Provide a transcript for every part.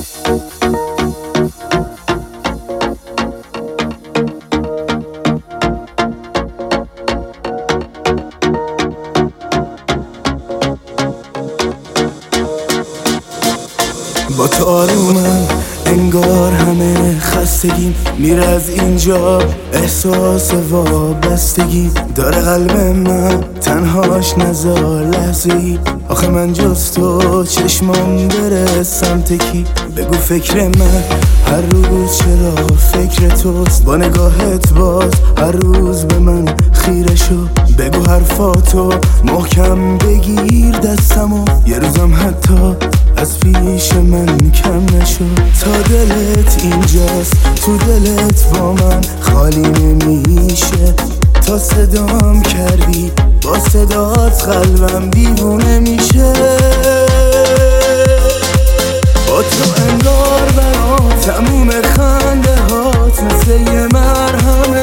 با تو آرومم انگار همه خستگیم میره از اینجا، احساس وابستگی داره قلب من، تنهاش نذار لحظه ای. آخه من جز تو چشمام بره سمت کی؟ بگو فکر من هر روز چرا فکر توست؟ با نگاهت باز هر روز به من خیره شو. بگو حرفاتو محکم بگیر دستمو، یه روزم حتی از پیش من کم نشو. تا دلت اینجاست تو دلت با من خالی نمیشه. تا صدام کردی با صدات قلبم دیوونه میشه. با تو انگار برام تموم خنده هات مثل یه مرهمه.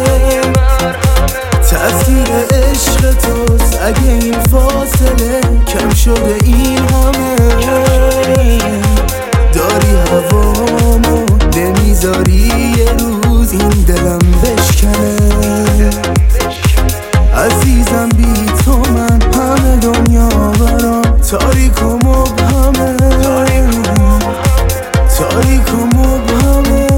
تأثیر عشق توست اگه این فاصله کم شده این همه. داری هوامو نمیذاری یه روز این دلم بشکنه. عزیزم بی تو من همه دنیا برام تاریک و مبهمه. تاریک و مبهمه.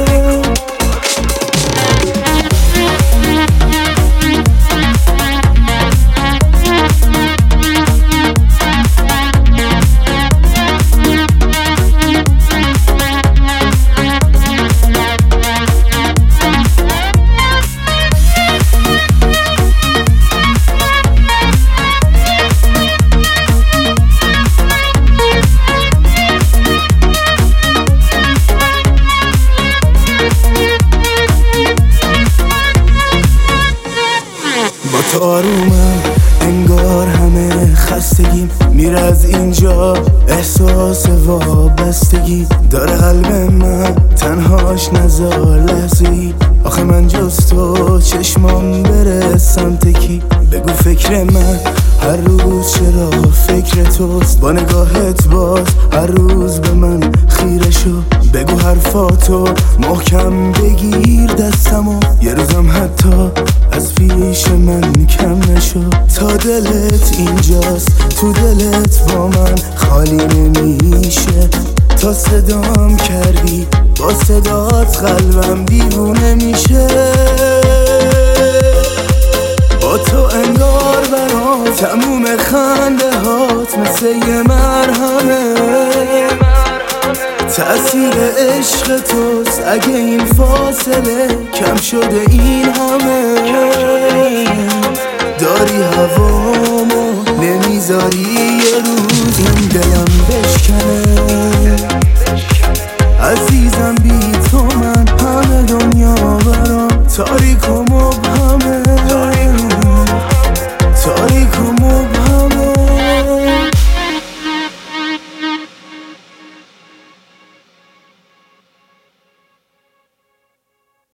با تو آرومم انگار همه خستگیم میره از اینجا، احساس وابستگی داره قلب من، تنهاش نذار لحظه ای. آخه من جز تو چشمام بره سمت کی؟ بگو فکر من هر روز چرا فکر توست؟ با نگاهت باز هر روز به من خیره شو. بگو حرفاتو محکم بگیر دستمو، یه روزم حتی از پیش من کم نشو. تا دلت اینجاست تو دلت با من خالی نمیشه. تا صدام کردی با صدات قلبم دیوونه میشه. با تو انگار برام تموم خنده هات مثل یه مرهمه. تأثیر عشق توست اگه این فاصله کم شده این همه. داری هوامو نمیذاری یه روز این دلم بشکنه. عزیزم